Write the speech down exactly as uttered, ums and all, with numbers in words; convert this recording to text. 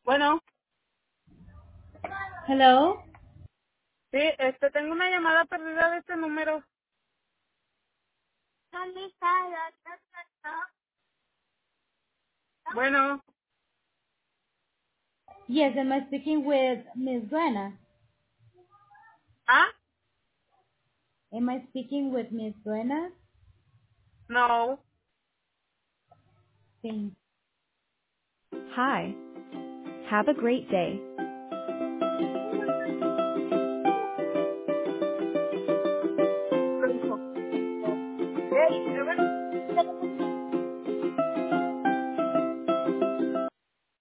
Bueno, Hello. sí, este, tengo una llamada perdida de este número. Bueno, Yes, am I speaking with Miss Duena? ¿ah? Am I speaking with Miss Duena? No. Thank Hi. Have a great day.